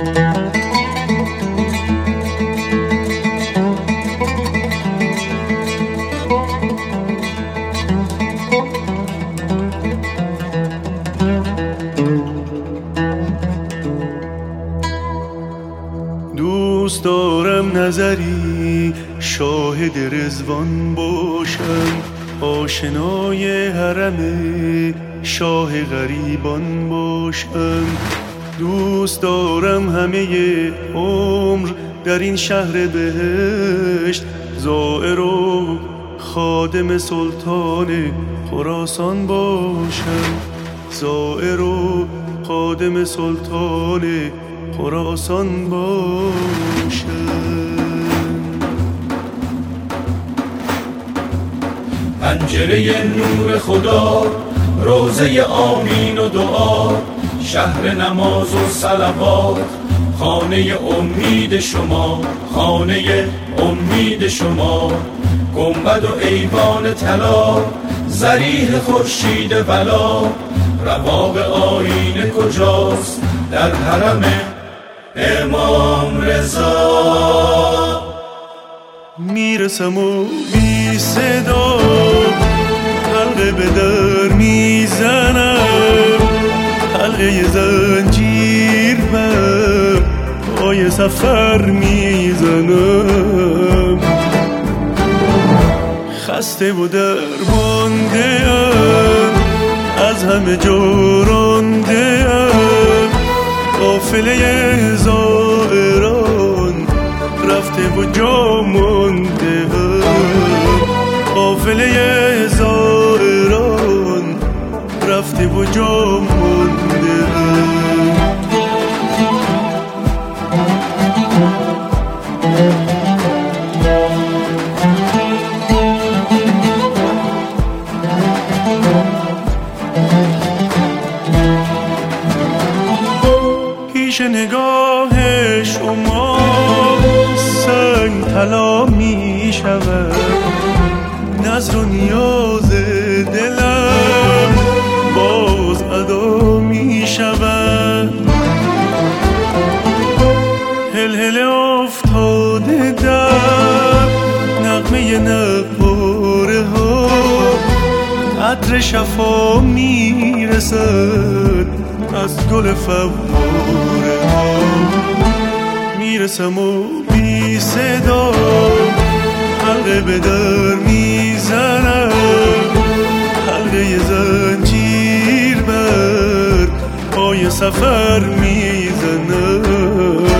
دوست دارم نظری شاهد رضوان باشم، آشنای حرم شاه غریبان باشم. دوست دارم همه عمر در این شهر بهشت زائر و خادم سلطان خراسان باشم، زائر و خادم سلطان خراسان باشم. پنجره نور خدا، روزه آمین و دعا، شهر نماز و صلوات، خانه امید شما، خانه امید شما. گنبد و ایوان طلا، ضریح خورشید ولا، رباب آیینه کجاست در حرم امام رضا. میرسم و بی صدا حلقه به در میزنم، حلقه زنجیر بر پای سفر میزنم. خسته و درمانده ام، از همه جا رانده ام، قافله زائران رفته و جا مانده ام، قافله زائران رفته و جا مانده ام. پیش نگاه شما سنگ طلا می شود، نظر و نیاز دلم باز ادا می شود. هل افتاده در نغمه نقاره ها، عطر شفا می رسد از گل فواره ها. میرسم و بی صدا حلقه به در میزنم، حلقه زنجیر بر پای سفر میزنم.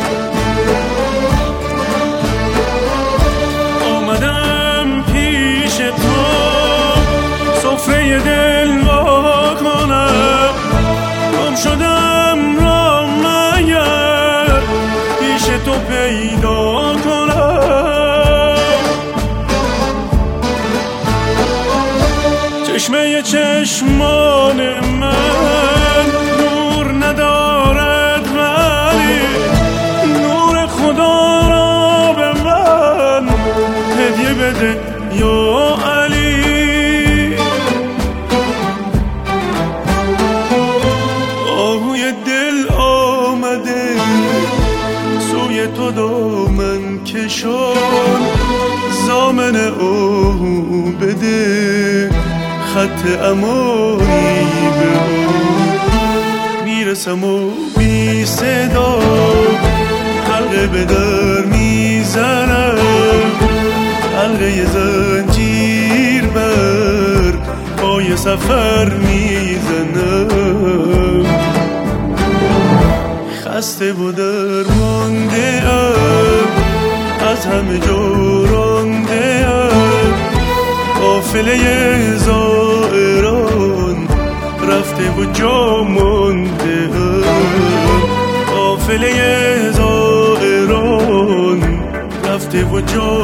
آمدم پیش تو سفره دل وا کنم، گم شدم را مگر پیش تو پیدا کنم. چشمه چشمان من نور ندارد، ولی نور خدا را به من هدیه بده یا علی. آهوی دل آمده سوی تو دامن کشان، زامن آهو بده خط امانی به اون. میرسم و بی صدا حلقه به در میزنم، حلقه زنجیر بر پای سفر میزنم. خسته و درمانده ام، از همه جا رانده ام، قافله زائران رفته و جا مانده ام، قافله زائران رفته و جا